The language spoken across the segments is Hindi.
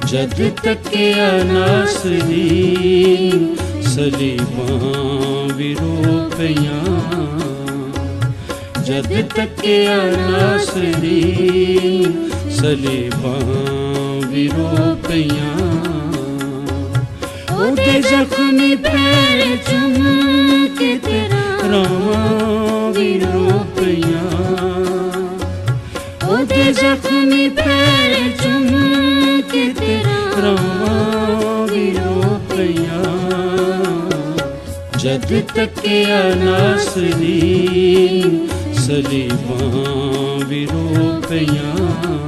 जद तकिया नासरीन सलीबां विरोपियां, जद तकिया नासरीन सलीबां विरोपियां। ओदे जख्मी पैर चुम के तेरा रावां विरोपियां, ओदे जख्मी पैर चुम के तेरा रावां विरोपियां। जद तकिया नासरीन सलीबां विरोपियां।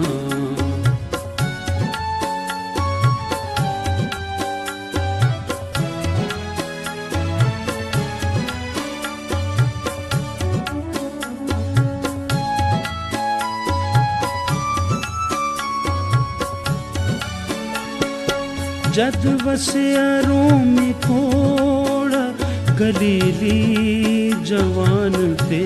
जद वसिया रोमी कोड़ा गलीली जवान पे,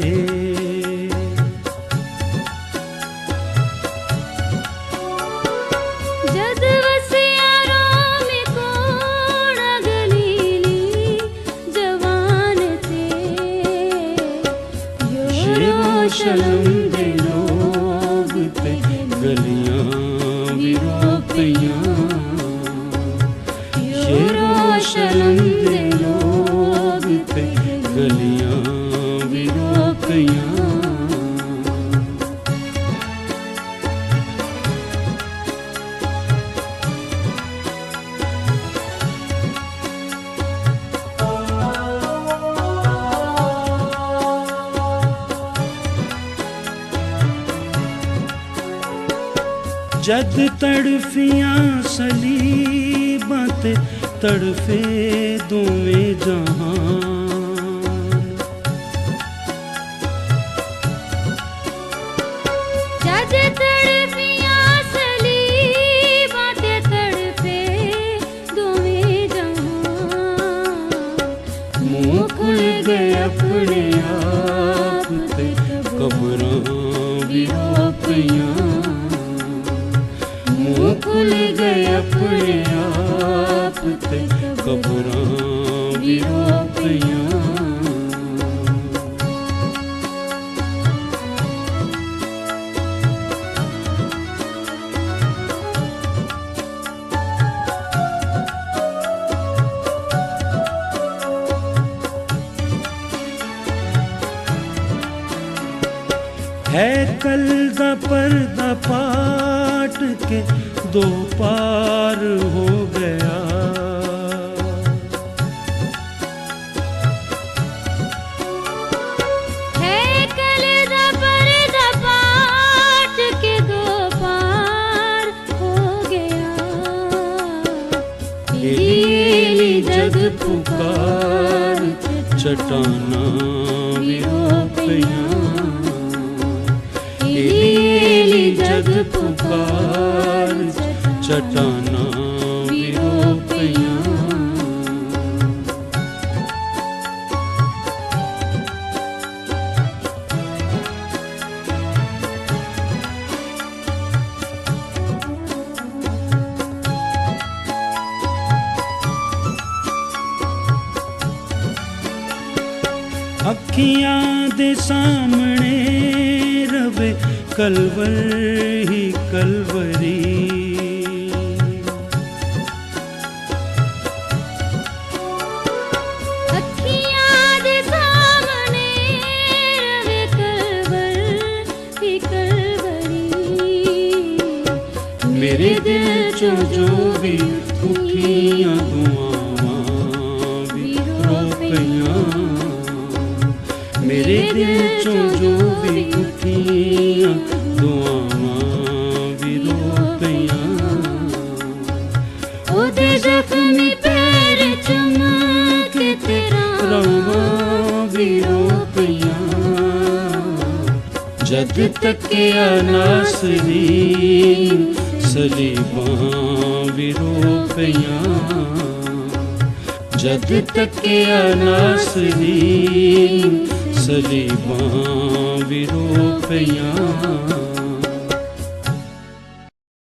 जद वसिया रोमी कोड़ा गलीली जवान पे। यरूशलेम दे लोग ते गलियां विरोपियां, यरूशलेम दे लोग ते गलियां विरोपियां। जद तड़फियां सलीबां ते तड़फे दोवें जहान, जद तड़फियां सलीबां ते तड़फे दोवें जहान। मुँह खुल गए अपने आप ते कब्रां विरोपियां, मुँह खुल गए अपने आप ते कब्रां विरोपियां। हैकल दा पर्दा पाट के दो पार हो गया, हैकल दा पर्दा पाट के दो पार हो गया। एली जग पुकार चट्टाना विरोपियां, एली जग पुकार चट्टाना विरोपियां। अखियां दे सामने रवे कलवर ही कलवरी, अखियां दे सामने रवे कलवर ही कलवरी। मेरे दिल चो जो भी उठियां दुआवां विरोपियां, मेरे दिल चो जो भी उठियां दुआवां विरोपियां। ओदे जख्मी पैर चुम के तेरा रावां विरोपियां। जद तकिया नासरीन सलीबां विरोपियां, जद तकिया नासरीन सलीबां विरोपियां।